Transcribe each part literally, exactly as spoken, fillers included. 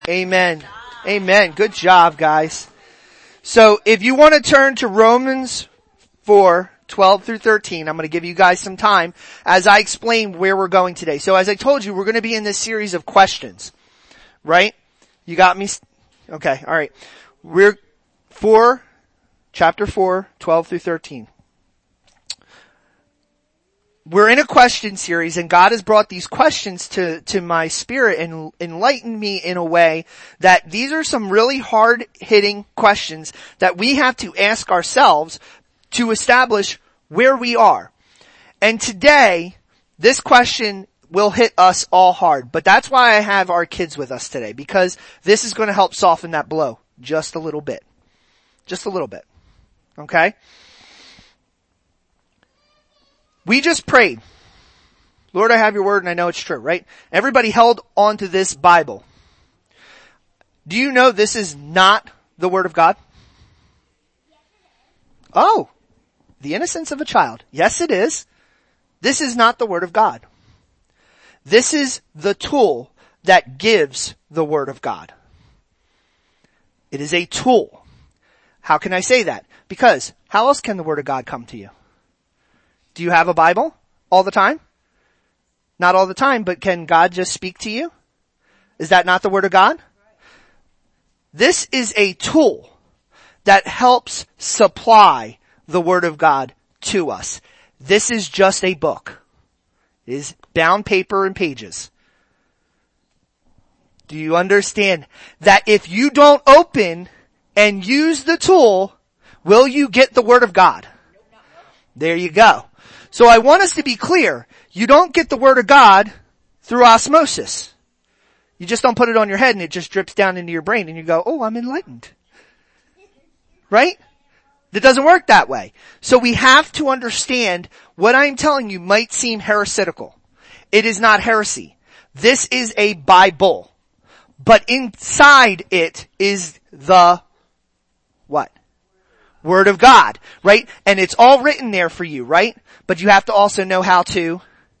Amen. Amen. Good job, guys. So if you want to turn to Romans four, twelve through thirteen, I'm going to give you guys some time as I explain where we're going today. So as I told you, we're going to be in this series of questions, right? You got me? Okay. All right. We're four, chapter four, twelve through thirteen. We're in a question series, and God has brought these questions to, to my spirit and enlightened me in a way that these are some really hard-hitting questions that we have to ask ourselves to establish where we are. And today, this question will hit us all hard. But that's why I have our kids with us today, because this is going to help soften that blow just a little bit. Just a little bit. Okay? We just prayed. Lord, I have your word and I know it's true, right? Everybody held on to this Bible. Do you know this is not the word of God? Oh, the innocence of a child. Yes, it is. This is not the word of God. This is the tool that gives the word of God. It is a tool. How can I say that? Because how else can the word of God come to you? Do you have a Bible all the time? Not all the time, but can God just speak to you? Is that not the word of God? This is a tool that helps supply the word of God to us. This is just a book. It is bound paper and pages. Do you understand that if you don't open and use the tool, will you get the word of God? There you go. So I want us to be clear. You don't get the word of God through osmosis. You just don't put it on your head and it just drips down into your brain and you go, oh, I'm enlightened. Right? It doesn't work that way. So we have to understand what I'm telling you might seem heresical. It is not heresy. This is a Bible. But inside it is the what? Word of God, right? And it's all written there for you, right? But you have to also know how to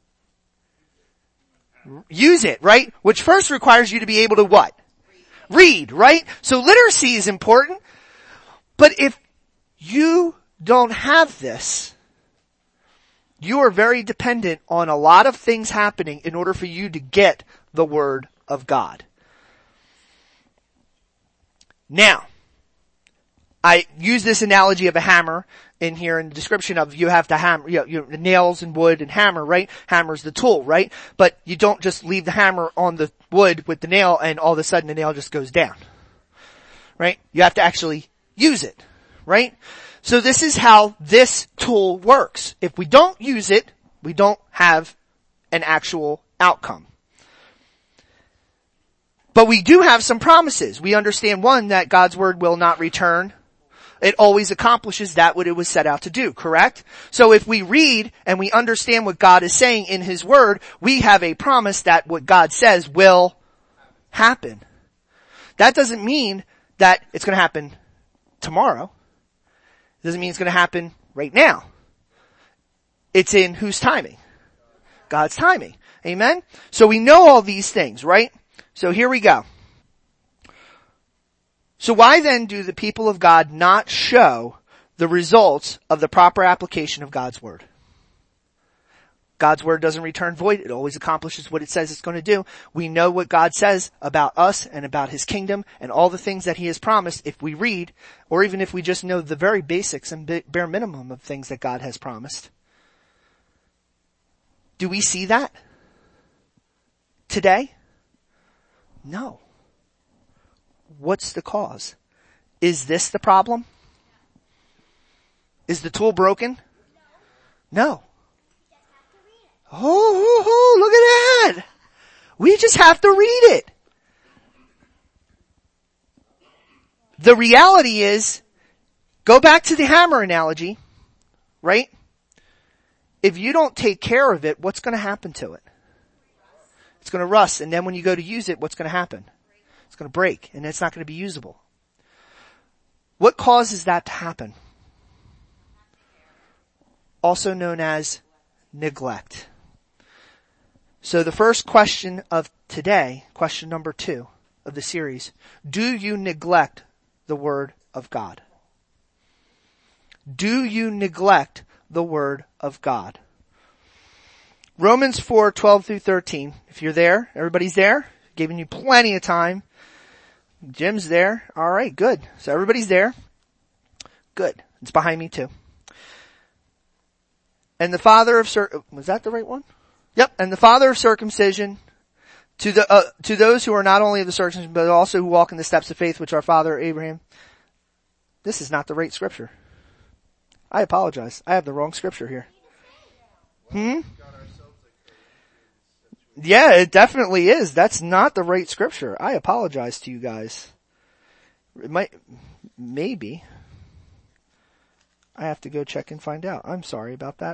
use it, right? Which first requires you to be able to what? Read, right? So literacy is important. But if you don't have this, you are very dependent on a lot of things happening in order for you to get the Word of God. Now, I use this analogy of a hammer in here in the description of you have to hammer, you know, you know, nails and wood and hammer, right? Hammer's the tool, right? But you don't just leave the hammer on the wood with the nail and all of a sudden the nail just goes down. Right? You have to actually use it. Right? So this is how this tool works. If we don't use it, we don't have an actual outcome. But we do have some promises. We understand, one, that God's word will not return. It always accomplishes that what it was set out to do, correct? So if we read and we understand what God is saying in His word, we have a promise that what God says will happen. That doesn't mean that it's going to happen tomorrow. It doesn't mean it's going to happen right now. It's in whose timing? God's timing. Amen? So we know all these things, right? So here we go. So why then do the people of God not show the results of the proper application of God's word? God's word doesn't return void. It always accomplishes what it says it's going to do. We know what God says about us and about His kingdom and all the things that He has promised if we read, or even if we just know the very basics and bare minimum of things that God has promised. Do we see that today? No. What's the cause? Is this the problem? Is the tool broken? No. Oh, oh, oh, look at that. We just have to read it. The reality is, go back to the hammer analogy, right? If you don't take care of it, what's going to happen to it? It's going to rust, and then when you go to use it, what's going to happen? It's going to break, and it's not going to be usable. What causes that to happen? Also known as neglect. So the first question of today, question number two, of the series. Do you neglect the Word of God? Do you neglect the Word of God? Romans four, twelve through thirteen. If you're there, everybody's there? Giving you plenty of time. Jim's there. Alright, good. So everybody's there. Good. It's behind me too. And the father of cir- was that the right one? Yep. And the father of circumcision to the, uh, to those who are not only of the circumcision, but also who walk in the steps of faith, which our father Abraham. This is not the right scripture. I apologize. I have the wrong scripture here. Hmm? Yeah, it definitely is. That's not the right scripture. I apologize to you guys. It might, maybe. I have to go check and find out. I'm sorry about that.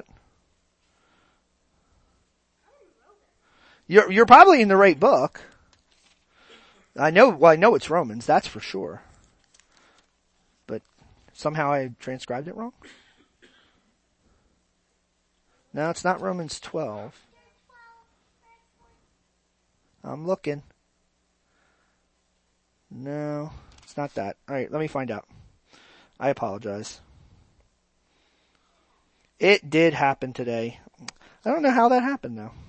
You're, you're probably in the right book. I know, well, I know it's Romans, that's for sure. But somehow I transcribed it wrong? No, it's not Romans twelve. I'm looking. No, it's not that. Alright, let me find out. I apologize. It did happen today. I don't know how that happened though.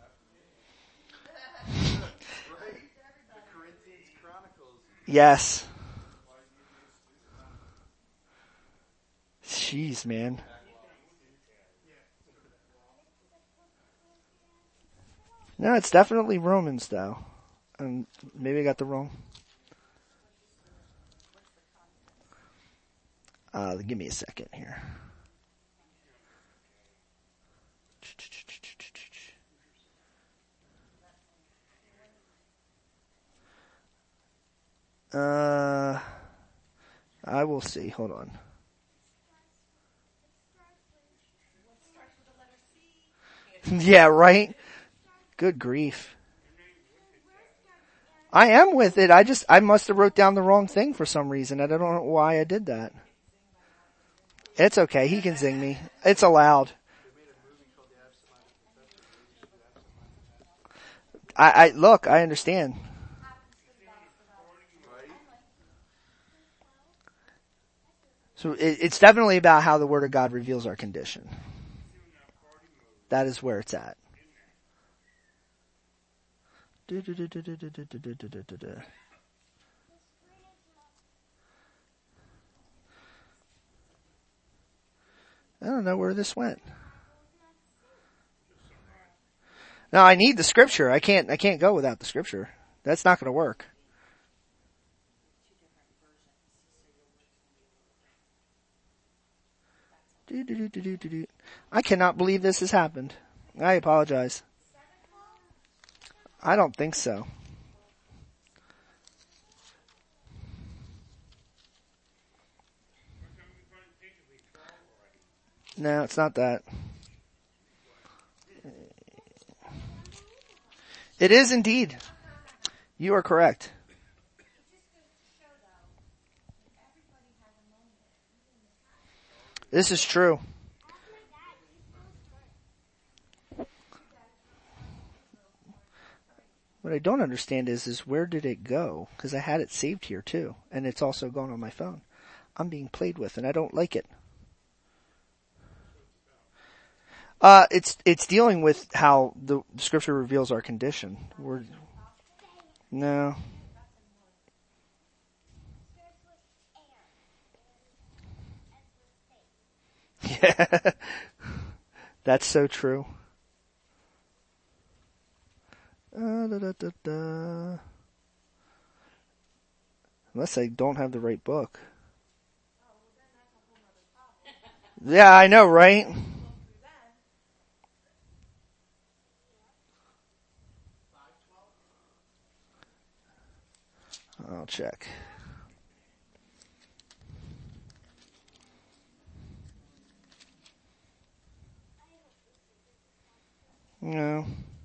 Yes. Jeez, man. No, it's definitely Romans though. Um, maybe I got the wrong. Uh, give me a second here. Uh, I will see. Hold on. Yeah, right? Good grief. I am with it. I just, I must have wrote down the wrong thing for some reason. I don't know why I did that. It's okay. He can zing me. It's allowed. I, I, look, I understand. So it, it's definitely about how the Word of God reveals our condition. That is where it's at. I don't know where this went. No, I need the scripture. I can't, I can't go without the scripture. That's not going to work. I cannot believe this has happened. I apologize. I don't think so. No, it's not that. It is indeed. You are correct. This is true. What I don't understand is, is where did it go? Because I had it saved here too. And it's also gone on my phone. I'm being played with and I don't like it. Uh, it's, it's dealing with how the scripture reveals our condition. We're, no. Yeah. That's so true. Uh, da, da, da, da. Unless I don't have the right book. Yeah, I know, right? I'll check. No.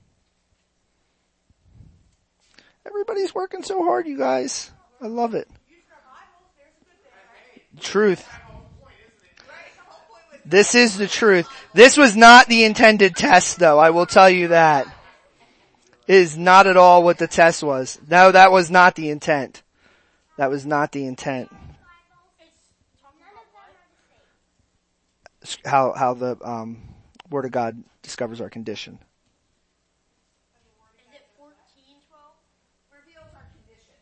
Everybody's working so hard, you guys. I love it. Truth. This is the truth. This was not the intended test, though. I will tell you that. is not at all what the test was. No, that was not the intent. That was not the intent. How, how the, um, Word of God discovers our condition. Is it fourteen twelve? Reveals our condition.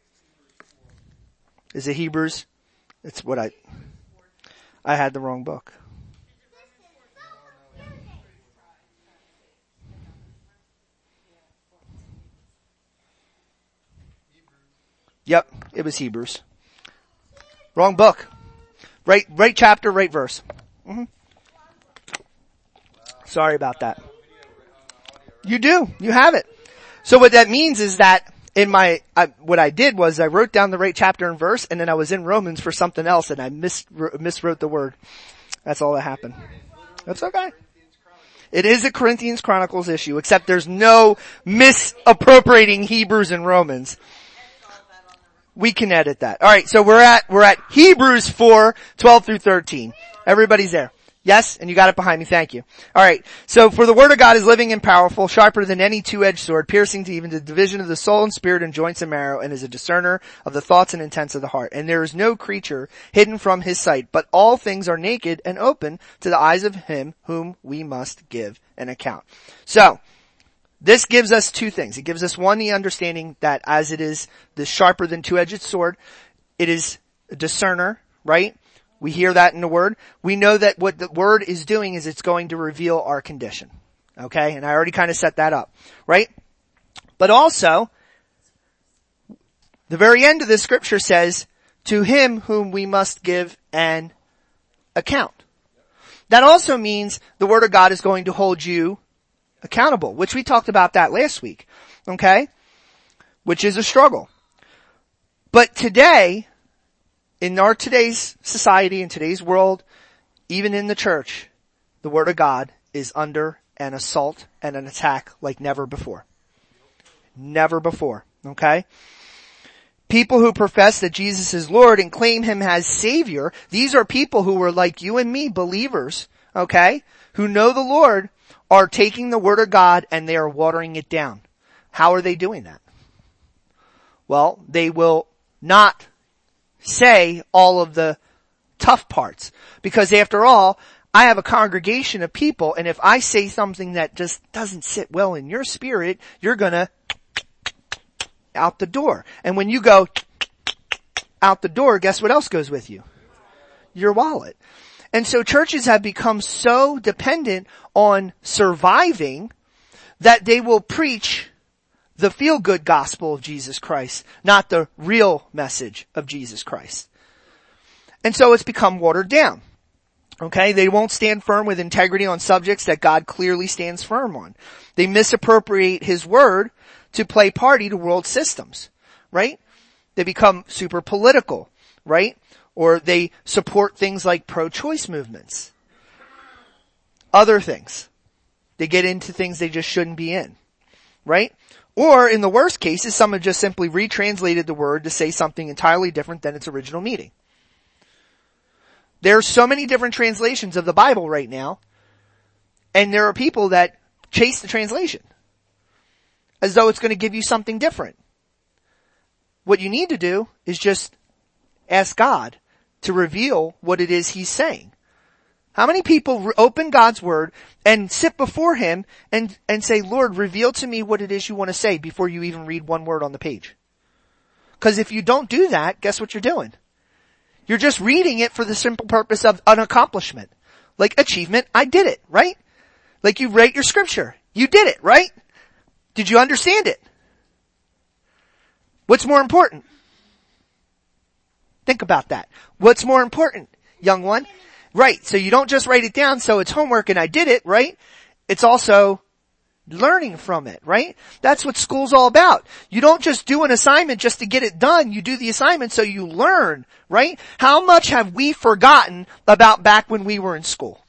Is it Hebrews? It's what I, I had the wrong book. Yep, it was Hebrews. Wrong book. Right, right chapter, right verse. Mm-hmm. Sorry about that. You do. You have it. So what that means is that in my, I, what I did was I wrote down the right chapter and verse, and then I was in Romans for something else, and I mis, miswrote the word. That's all that happened. That's okay. It is a Corinthians Chronicles issue, except there's no misappropriating Hebrews and Romans. We can edit that. Alright, so we're at, we're at Hebrews four, twelve through thirteen. Everybody's there. Yes? And you got it behind me. Thank you. Alright, so for the word of God is living and powerful, sharper than any two-edged sword, piercing to even the division of the soul and spirit and joints and marrow, and is a discerner of the thoughts and intents of the heart. And there is no creature hidden from his sight, but all things are naked and open to the eyes of him whom we must give an account. So, this gives us two things. It gives us one, the understanding that as it is the sharper than two-edged sword, it is a discerner, right? We hear that in the word. We know that what the word is doing is it's going to reveal our condition. Okay? And I already kind of set that up, right? But also, the very end of this scripture says, to him whom we must give an account. That also means the word of God is going to hold you accountable, which we talked about that last week, okay? Which is a struggle. But today, in our today's society, in today's world, even in the church, the Word of God is under an assault and an attack like never before. Never before, okay? People who profess that Jesus is Lord and claim Him as Savior, these are people who were like you and me, believers, okay? Who know the Lord, are taking the Word of God and they are watering it down. How are they doing that? Well, they will not say all of the tough parts. Because after all, I have a congregation of people, and if I say something that just doesn't sit well in your spirit, you're gonna out the door. And when you go out the door, guess what else goes with you? Your wallet. And so churches have become so dependent on surviving that they will preach the feel-good gospel of Jesus Christ, not the real message of Jesus Christ. And so it's become watered down. Okay? They won't stand firm with integrity on subjects that God clearly stands firm on. They misappropriate His word to play party to world systems. Right? They become super political. Right? Or they support things like pro-choice movements. Other things. They get into things they just shouldn't be in. Right? Or in the worst cases, some have just simply retranslated the word to say something entirely different than its original meaning. There are so many different translations of the Bible right now, and there are people that chase the translation as though it's going to give you something different. What you need to do is just ask God to reveal what it is He's saying. How many people open God's Word and sit before Him and, and say, Lord, reveal to me what it is you want to say before you even read one word on the page? Because if you don't do that, guess what you're doing? You're just reading it for the simple purpose of an accomplishment. Like achievement, I did it, right? Like you write your scripture. You did it, right? Did you understand it? What's more important? Think about that. What's more important, young one? Right, so you don't just write it down so it's homework and I did it, right? It's also learning from it, right? That's what school's all about. You don't just do an assignment just to get it done. You do the assignment so you learn, right? How much have we forgotten about back when we were in school?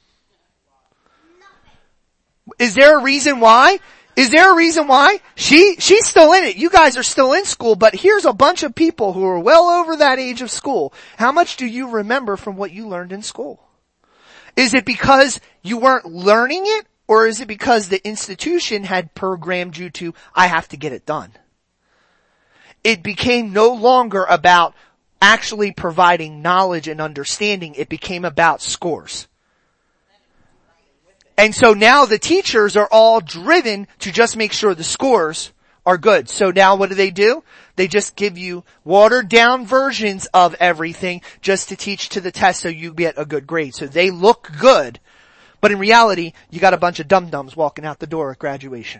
Is there a reason why? Is there a reason why? She, she's still in it. You guys are still in school, but here's a bunch of people who are well over that age of school. How much do you remember from what you learned in school? Is it because you weren't learning it, Or is it because the institution had programmed you to, I have to get it done? It became no longer about actually providing knowledge and understanding. It became about scores. And so now the teachers are all driven to just make sure the scores are good. So now what do they do? They just give you watered down versions of everything just to teach to the test so you get a good grade. So they look good, but in reality, you got a bunch of dum-dums walking out the door at graduation.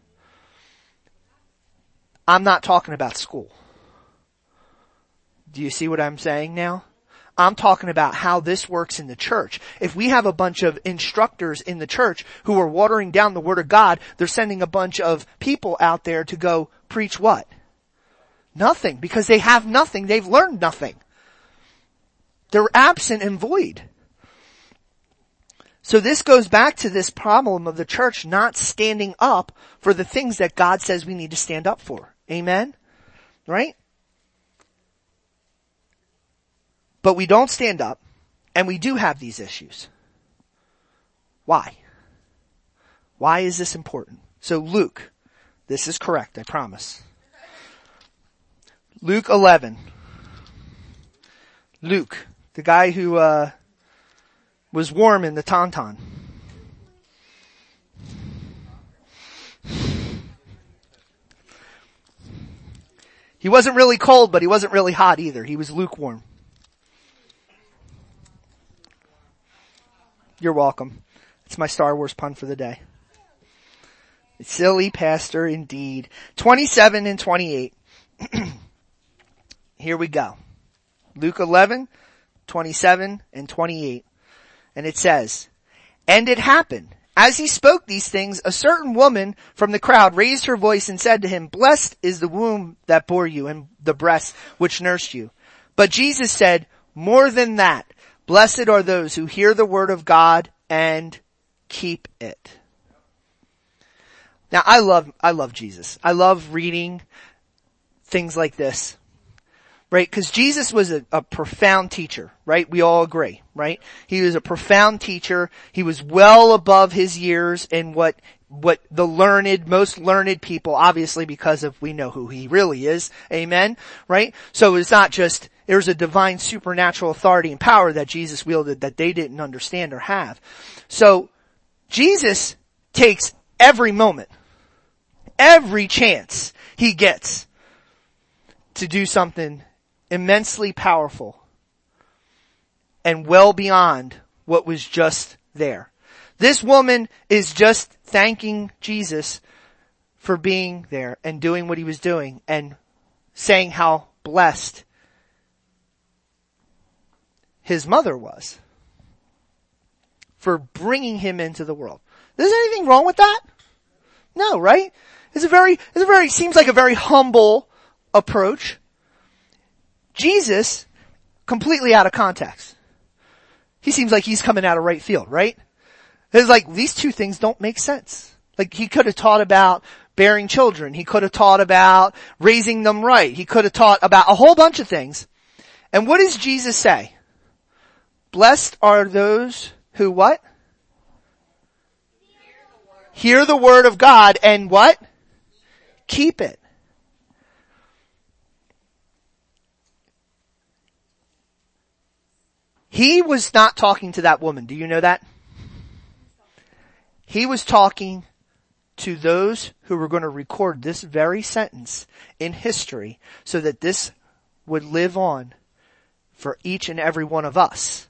I'm not talking about school. Do you see what I'm saying now? I'm talking about how this works in the church. If we have a bunch of instructors in the church who are watering down the Word of God, they're sending a bunch of people out there to go preach what? Nothing, because they have nothing. They've learned nothing. They're absent and void. So this goes back to this problem of the church not standing up for the things that God says we need to stand up for. Amen? Right? But we don't stand up, and we do have these issues. Why? Why is this important? So Luke, this is correct, I promise. Luke eleven. Luke, the guy who uh was warm in the tauntaun. He wasn't really cold, but he wasn't really hot either. He was lukewarm. You're welcome. It's my Star Wars pun for the day. Silly pastor indeed. twenty-seven and twenty-eight. Here we go. Luke eleven, twenty-seven and twenty-eight. And it says, "And it happened, as he spoke these things, a certain woman from the crowd raised her voice and said to him, 'Blessed is the womb that bore you and the breasts which nursed you.' But Jesus said, 'More than that, blessed are those who hear the word of God and keep it.'" Now I love, I love Jesus. I love reading things like this, right? Because Jesus was a, a profound teacher, right? We all agree, right? He was a profound teacher. He was well above his years in what, what the learned, most learned people, obviously because of we know who he really is. Amen? Right? So it's not just, there's a divine supernatural authority and power that Jesus wielded that they didn't understand or have. So Jesus takes every moment, every chance he gets to do something immensely powerful and well beyond what was just there. This woman is just thanking Jesus for being there and doing what he was doing and saying how blessed his mother was for bringing him into the world. Is there anything wrong with that? No, right? It's a very, it's a very, seems like a very humble approach. Jesus, completely out of context. He seems like he's coming out of right field, right? It's like, these two things don't make sense. Like, he could have taught about bearing children. He could have taught about raising them right. He could have taught about a whole bunch of things. And what does Jesus say? Blessed are those who what? Hear the word of God and what? Keep it. He was not talking to that woman. Do you know that? He was talking to those who were going to record this very sentence in history so that this would live on for each and every one of us.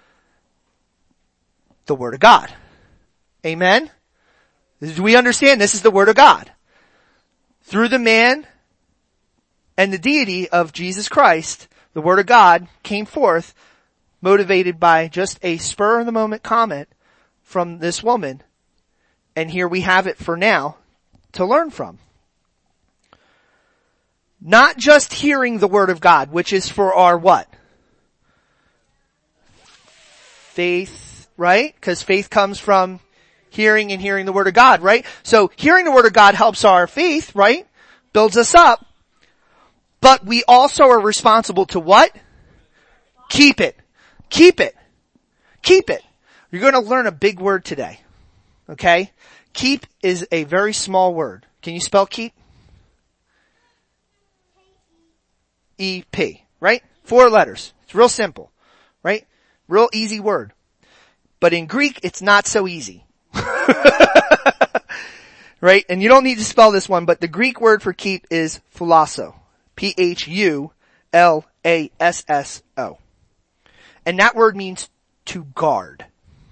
The Word of God. Amen? Do we understand this is the Word of God? Through the man and the deity of Jesus Christ, the Word of God came forth motivated by just a spur of the moment comment from this woman. And here we have it for now to learn from. Not just hearing the word of God, which is for our what? Faith, right? Because faith comes from hearing and hearing the word of God, right? So hearing the word of God helps our faith, right? Builds us up. But we also are responsible to what? Keep it. Keep it. Keep it. You're going to learn a big word today. Okay? Keep is a very small word. Can you spell keep? E P, right? Four letters. It's real simple, right? Real easy word. But in Greek, it's not so easy. Right? And you don't need to spell this one, but the Greek word for keep is phulasso. P H U L A S S O. And that word means to guard.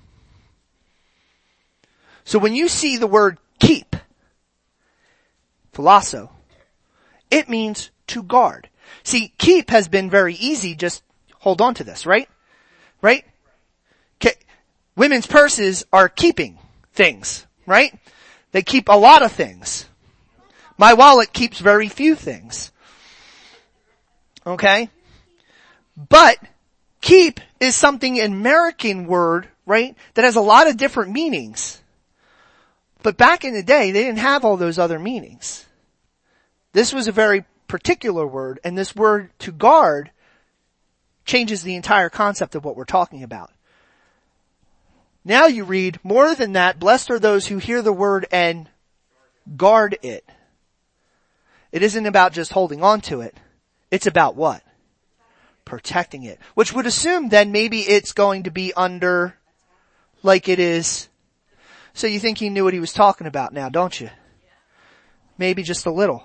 So when you see the word keep, phulasso, it means to guard. See, keep has been very easy, just hold on to this, right? Right? Okay. Women's purses are keeping things, right? They keep a lot of things. My wallet keeps very few things. Okay? But keep is something, an American word, right, that has a lot of different meanings. But back in the day, they didn't have all those other meanings. This was a very particular word, and this word to guard changes the entire concept of what we're talking about. Now you read, more than that, blessed are those who hear the word and guard it. It isn't about just holding on to it. It's about what? Protecting it. Which would assume then maybe it's going to be under, like it is. So you think he knew what he was talking about now, don't you? Maybe just a little.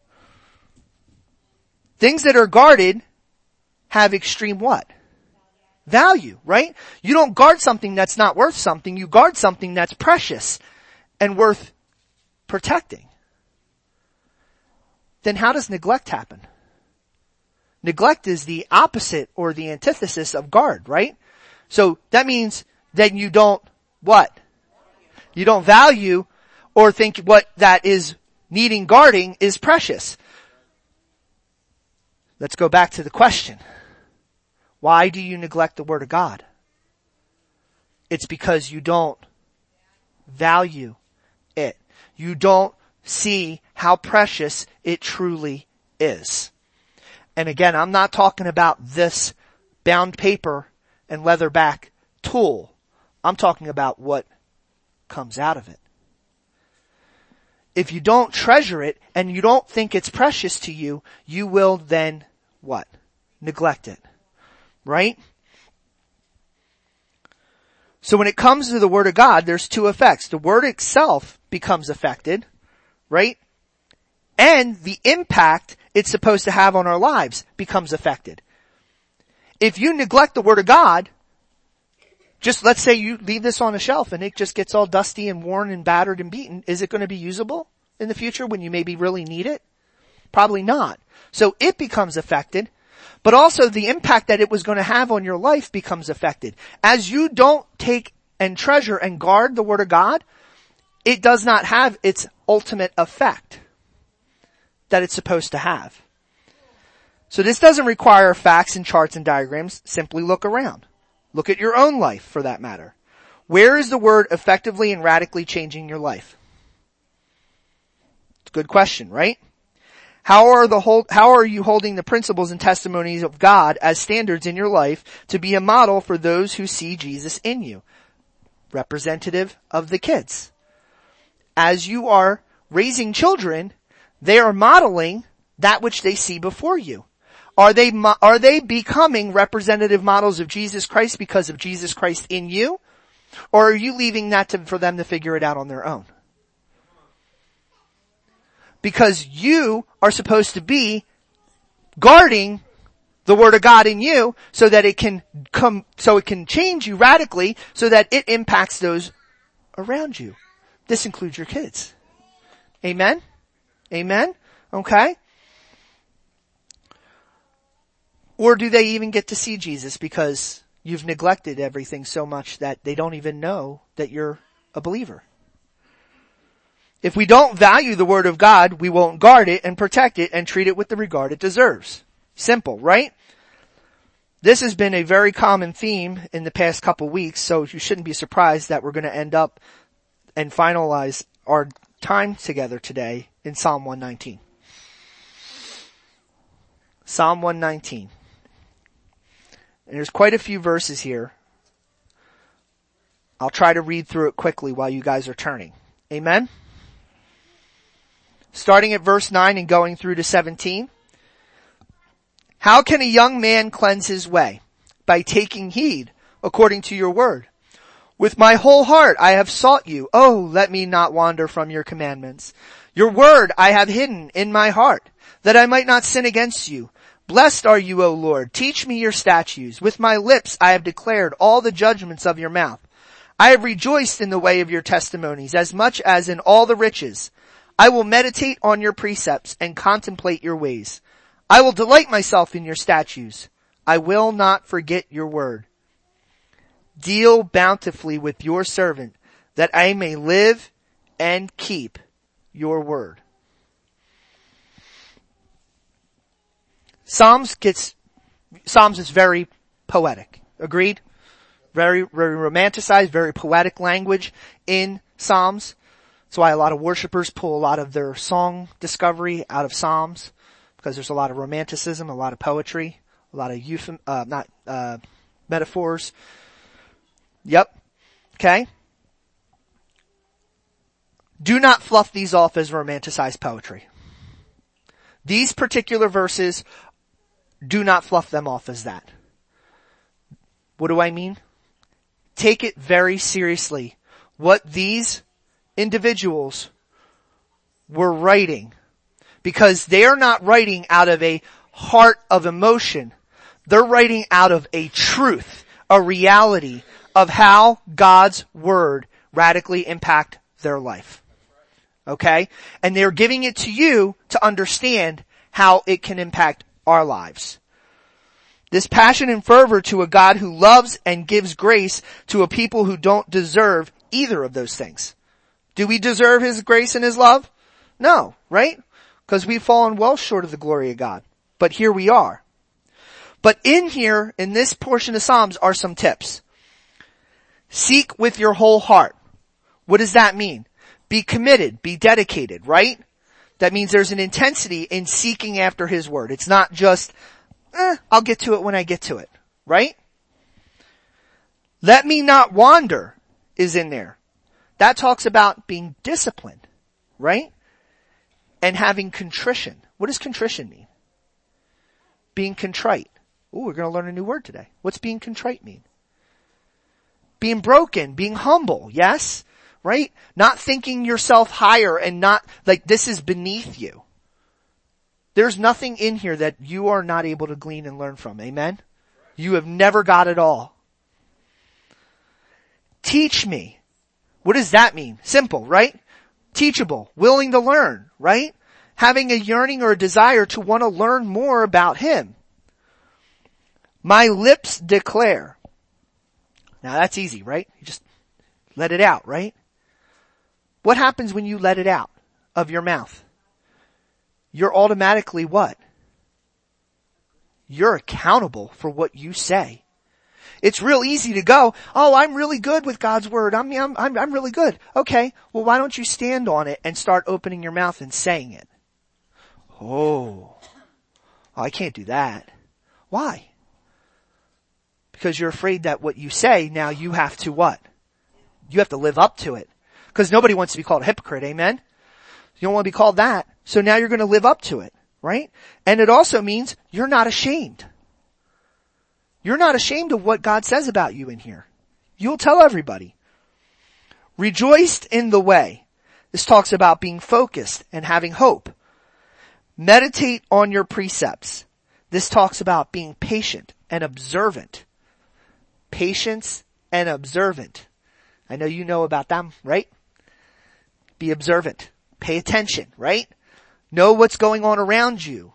Things that are guarded have extreme what? Value, right? You don't guard something that's not worth something. You guard something that's precious and worth protecting. Then how does neglect happen? Neglect is the opposite or the antithesis of guard, right? So that means then you don't what? You don't value or think what that is needing guarding is precious. Let's go back to the question. Why do you neglect the Word of God? It's because you don't value it. You don't see how precious it truly is. And again, I'm not talking about this bound paper and leatherback tool. I'm talking about what comes out of it. If you don't treasure it and you don't think it's precious to you, you will then what? Neglect it. Right? So when it comes to the Word of God, there's two effects. The Word itself becomes affected, right? And the impact it's supposed to have on our lives becomes affected. If you neglect the Word of God, just let's say you leave this on a shelf and it just gets all dusty and worn and battered and beaten, is it going to be usable in the future when you maybe really need it? Probably not. So it becomes affected. But also the impact that it was going to have on your life becomes affected. As you don't take and treasure and guard the Word of God, it does not have its ultimate effect that it's supposed to have. So this doesn't require facts and charts and diagrams. Simply look around. Look at your own life for that matter. Where is the Word effectively and radically changing your life? It's a good question, right? How are the hold, how are you holding the principles and testimonies of God as standards in your life to be a model for those who see Jesus in you? Representative of the kids. As you are raising children, they are modeling that which they see before you. Are they, are they becoming representative models of Jesus Christ because of Jesus Christ in you? Or are you leaving that to, for them to figure it out on their own? Because you are supposed to be guarding the Word of God in you so that it can come, so it can change you radically so that it impacts those around you. This includes your kids. Amen? Amen? Okay? Or do they even get to see Jesus because you've neglected everything so much that they don't even know that you're a believer? If we don't value the Word of God, we won't guard it and protect it and treat it with the regard it deserves. Simple, right? This has been a very common theme in the past couple weeks, so you shouldn't be surprised that we're going to end up and finalize our time together today in Psalm one nineteen. Psalm one nineteen. And there's quite a few verses here. I'll try to read through it quickly while you guys are turning. Amen? Starting at verse nine and going through to seventeen. How can a young man cleanse his way? By taking heed according to your word. With my whole heart I have sought you. Oh, let me not wander from your commandments. Your word I have hidden in my heart, that I might not sin against you. Blessed are you, O Lord. Teach me your statutes. With my lips I have declared all the judgments of your mouth. I have rejoiced in the way of your testimonies, as much as in all the riches. I will meditate on your precepts and contemplate your ways. I will delight myself in your statutes. I will not forget your word. Deal bountifully with your servant, that I may live and keep your word. Psalms gets, Psalms is very poetic. Agreed? Very, very romanticized, very poetic language in Psalms. That's why a lot of worshipers pull a lot of their song discovery out of Psalms, because there's a lot of romanticism, a lot of poetry, a lot of euphem, uh, not, uh, metaphors. Yep. Okay. Do not fluff these off as romanticized poetry. These particular verses, do not fluff them off as that. What do I mean? Take it very seriously. What these individuals were writing, because they are not writing out of a heart of emotion. They're writing out of a truth, a reality of how God's word radically impact their life. Okay? And they're giving it to you to understand how it can impact our lives. This passion and fervor to a God who loves and gives grace to a people who don't deserve either of those things. Do we deserve His grace and His love? No, right? Because we've fallen well short of the glory of God. But here we are. But in here, in this portion of Psalms, are some tips. Seek with your whole heart. What does that mean? Be committed, be dedicated, right? That means there's an intensity in seeking after His word. It's not just, eh, I'll get to it when I get to it, right? Let me not wander is in there. That talks about being disciplined, right? And having contrition. What does contrition mean? Being contrite. Ooh, we're going to learn a new word today. What's being contrite mean? Being broken, being humble, yes? Right? Not thinking yourself higher and not like this is beneath you. There's nothing in here that you are not able to glean and learn from. Amen? You have never got it all. Teach me. What does that mean? Simple, right? Teachable, willing to learn, right? Having a yearning or a desire to want to learn more about Him. My lips declare. Now that's easy, right? You just let it out, right? What happens when you let it out of your mouth? You're automatically what? You're accountable for what you say. It's real easy to go, oh, I'm really good with God's word. I'm, I'm, I'm, I'm really good. Okay. Well, why don't you stand on it and start opening your mouth and saying it? Oh, oh I can't do that. Why? Because you're afraid that what you say, now you have to what? You have to live up to it. Because nobody wants to be called a hypocrite, amen? You don't want to be called that. So now you're going to live up to it, right? And it also means you're not ashamed. You're not ashamed of what God says about you in here. You'll tell everybody. Rejoiced in the way. This talks about being focused and having hope. Meditate on your precepts. This talks about being patient and observant. Patience and observant. I know you know about them, right? Be observant. Pay attention, right? Know what's going on around you.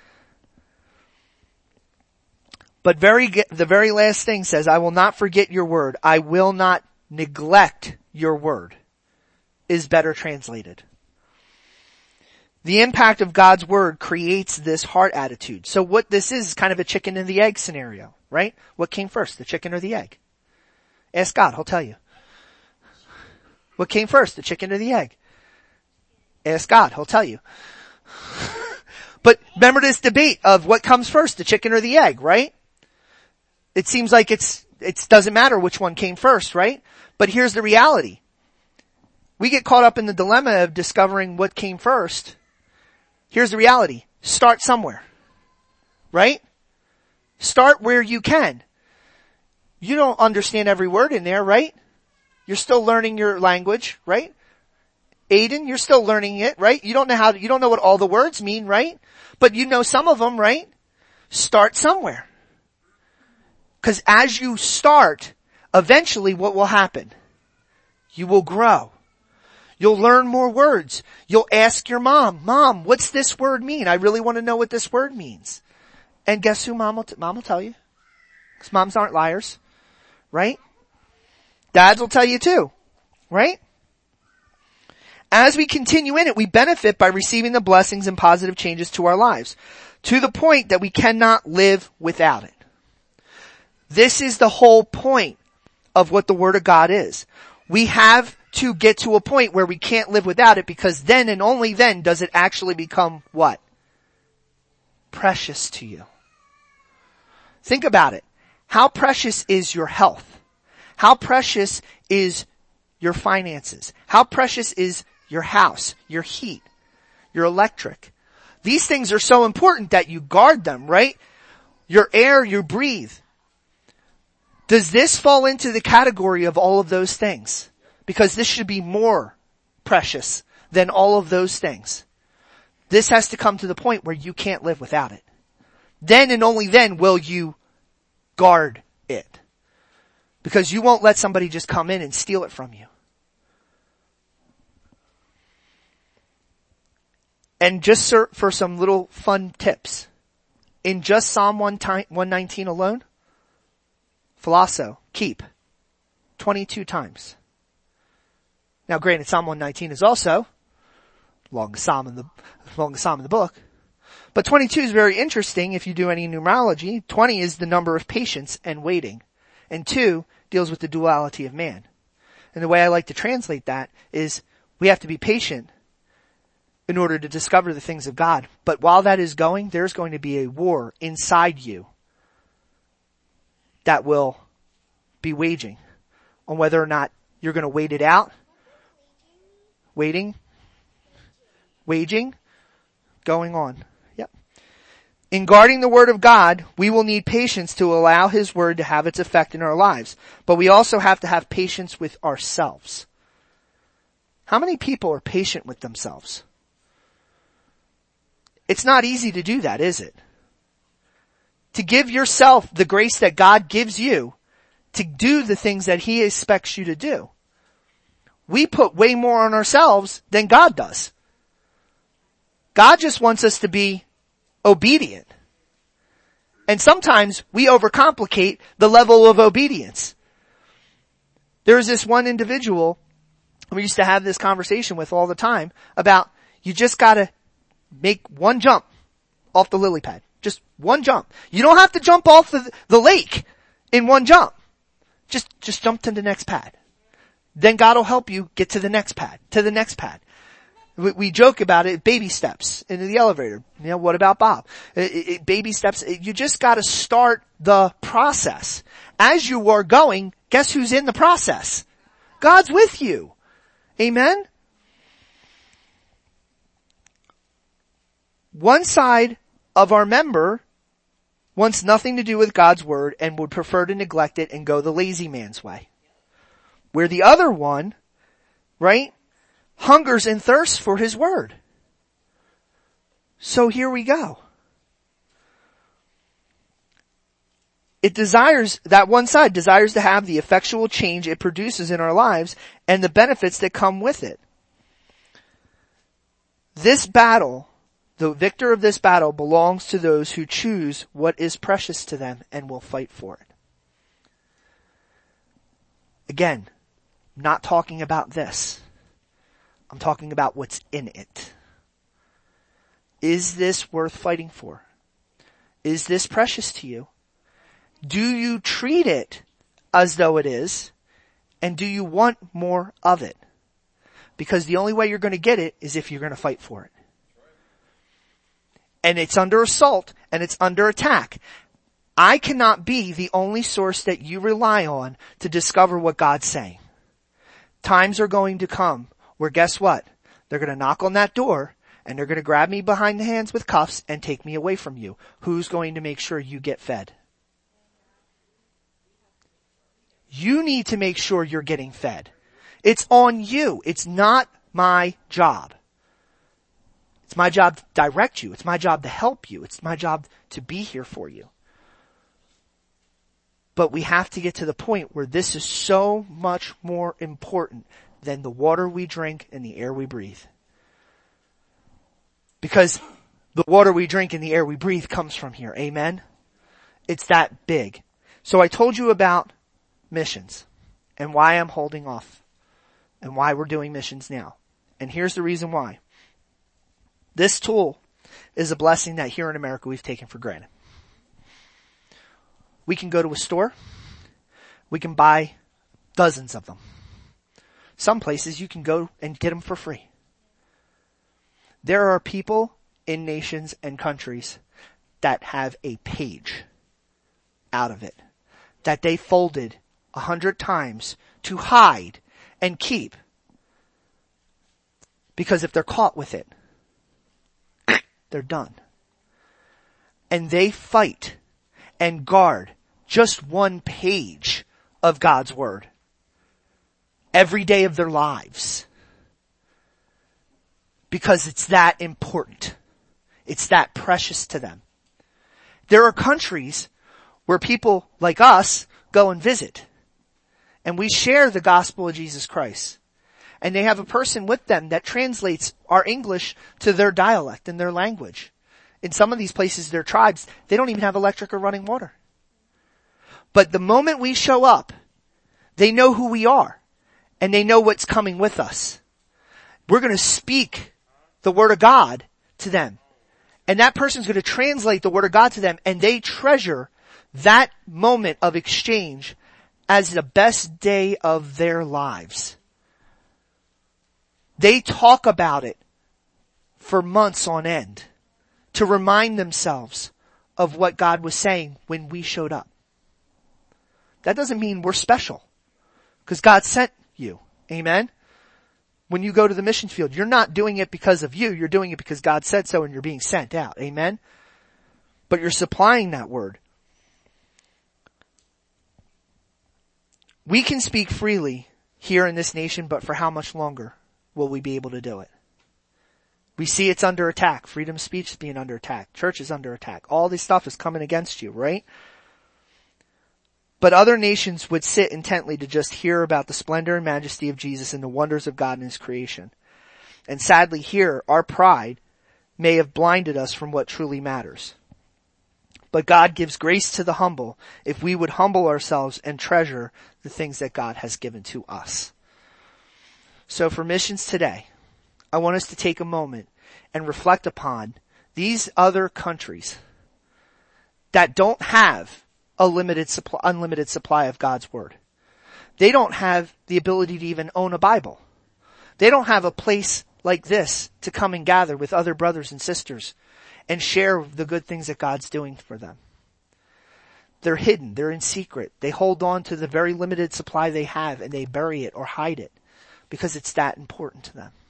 But very, the very last thing says, I will not forget your word. I will not neglect your word is better translated. The impact of God's word creates this heart attitude. So what this is is kind of a chicken and the egg scenario, right? What came first, the chicken or the egg? Ask God, He'll tell you. What came first, the chicken or the egg? Ask God, He'll tell you. But remember this debate of what comes first, the chicken or the egg, right? It seems like it's it doesn't matter which one came first, right? But here's the reality. We get caught up in the dilemma of discovering what came first. Here's the reality. Start somewhere. Right? Start where you can. You don't understand every word in there, right? You're still learning your language, right? Aiden, you're still learning it, right? You don't know how to, you don't know what all the words mean, right? But you know some of them, right? Start somewhere. Because as you start, eventually what will happen? You will grow. You'll learn more words. You'll ask your mom, Mom, what's this word mean? I really want to know what this word means. And guess who mom will, t- mom will tell you? Because moms aren't liars. Right? Dads will tell you too. Right? As we continue in it, we benefit by receiving the blessings and positive changes to our lives, to the point that we cannot live without it. This is the whole point of what the Word of God is. We have to get to a point where we can't live without it, because then and only then does it actually become what? Precious to you. Think about it. How precious is your health? How precious is your finances? How precious is your house, your heat, your electric? These things are so important that you guard them, right? Your air you breathe. Does this fall into the category of all of those things? Because this should be more precious than all of those things. This has to come to the point where you can't live without it. Then and only then will you guard it. Because you won't let somebody just come in and steal it from you. And just for some little fun tips. In just Psalm one nineteen alone, philasso, keep, twenty-two times. Now granted, Psalm one nineteen is also longest psalm in the, longest psalm in the book. But twenty-two is very interesting if you do any numerology. twenty is the number of patience and waiting. And two deals with the duality of man. And the way I like to translate that is we have to be patient in order to discover the things of God. But while that is going, there's going to be a war inside you that will be waging on whether or not you're going to wait it out. Waiting. Waging. Going on. Yep. In guarding the Word of God, we will need patience to allow His Word to have its effect in our lives. But we also have to have patience with ourselves. How many people are patient with themselves? It's not easy to do that, is it? To give yourself the grace that God gives you to do the things that He expects you to do. We put way more on ourselves than God does. God just wants us to be obedient. And sometimes we overcomplicate the level of obedience. There's this one individual we used to have this conversation with all the time about you just gotta make one jump off the lily pad. Just one jump. You don't have to jump off the, the lake in one jump. Just, just jump to the next pad. Then God will help you get to the next pad, to the next pad. We, we joke about it, baby steps into the elevator. You know, what about Bob? It, it, baby steps. You just gotta start the process. As you are going, guess who's in the process? God's with you. Amen? One side of our member wants nothing to do with God's Word and would prefer to neglect it and go the lazy man's way. Where the other one, right, hungers and thirsts for His Word. So here we go. It desires, that one side desires to have the effectual change it produces in our lives and the benefits that come with it. This battle, the victor of this battle, belongs to those who choose what is precious to them and will fight for it. Again, I'm not talking about this. I'm talking about what's in it. Is this worth fighting for? Is this precious to you? Do you treat it as though it is? And do you want more of it? Because the only way you're going to get it is if you're going to fight for it. And it's under assault and it's under attack. I cannot be the only source that you rely on to discover what God's saying. Times are going to come where guess what? They're going to knock on that door and they're going to grab me behind the hands with cuffs and take me away from you. Who's going to make sure you get fed? You need to make sure you're getting fed. It's on you. It's not my job. It's my job to direct you. It's my job to help you. It's my job to be here for you. But we have to get to the point where this is so much more important than the water we drink and the air we breathe. Because the water we drink and the air we breathe comes from here. Amen? It's that big. So I told you about missions and why I'm holding off and why we're doing missions now. And here's the reason why. This tool is a blessing that here in America we've taken for granted. We can go to a store. We can buy dozens of them. Some places you can go and get them for free. There are people in nations and countries that have a page out of it that they folded a hundred times to hide and keep. Because if they're caught with it, they're done. And they fight and guard just one page of God's Word every day of their lives. Because it's that important. It's that precious to them. There are countries where people like us go and visit. And we share the gospel of Jesus Christ. And they have a person with them that translates our English to their dialect and their language. In some of these places, their tribes, they don't even have electric or running water. But the moment we show up, they know who we are. And they know what's coming with us. We're going to speak the Word of God to them. And that person's going to translate the Word of God to them. And they treasure that moment of exchange as the best day of their lives. They talk about it for months on end to remind themselves of what God was saying when we showed up. That doesn't mean we're special, because God sent you. Amen? When you go to the mission field, you're not doing it because of you. You're doing it because God said so and you're being sent out. Amen? But you're supplying that word. We can speak freely here in this nation, but for how much longer will we be able to do it? We see it's under attack. Freedom of speech is being under attack. Church is under attack. All this stuff is coming against you, right? But other nations would sit intently to just hear about the splendor and majesty of Jesus and the wonders of God in His creation. And sadly here, our pride may have blinded us from what truly matters. But God gives grace to the humble if we would humble ourselves and treasure the things that God has given to us. So for missions today, I want us to take a moment and reflect upon these other countries that don't have a limited supply, unlimited supply of God's Word. They don't have the ability to even own a Bible. They don't have a place like this to come and gather with other brothers and sisters and share the good things that God's doing for them. They're hidden. They're in secret. They hold on to the very limited supply they have and they bury it or hide it because it's that important to them.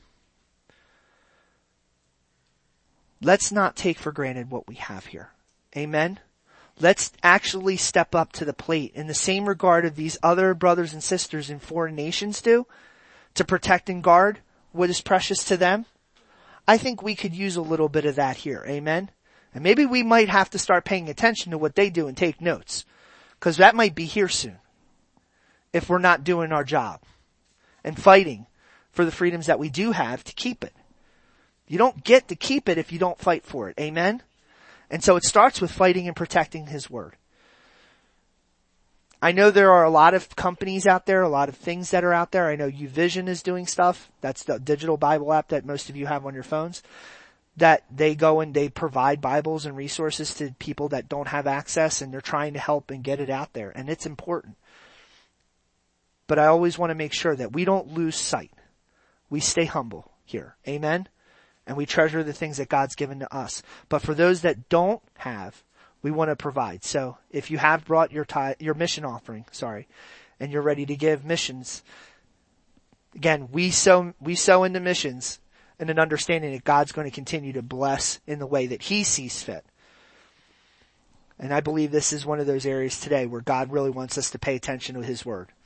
Let's not take for granted what we have here. Amen? Let's actually step up to the plate in the same regard of these other brothers and sisters in foreign nations do to protect and guard what is precious to them. I think we could use a little bit of that here. Amen? And maybe we might have to start paying attention to what they do and take notes, because that might be here soon if we're not doing our job and fighting for the freedoms that we do have to keep it. You don't get to keep it if you don't fight for it. Amen? And so it starts with fighting and protecting His Word. I know there are a lot of companies out there, a lot of things that are out there. I know YouVision is doing stuff. That's the digital Bible app that most of you have on your phones. That they go and they provide Bibles and resources to people that don't have access, and they're trying to help and get it out there. And it's important. But I always want to make sure that we don't lose sight. We stay humble here. Amen? And we treasure the things that God's given to us. But for those that don't have We want to provide. So if you have brought your tithe, your mission offering, sorry, and you're ready to give missions, again, we sow, we sow into missions and an understanding that God's going to continue to bless in the way that He sees fit. And I believe this is one of those areas today where God really wants us to pay attention to His Word.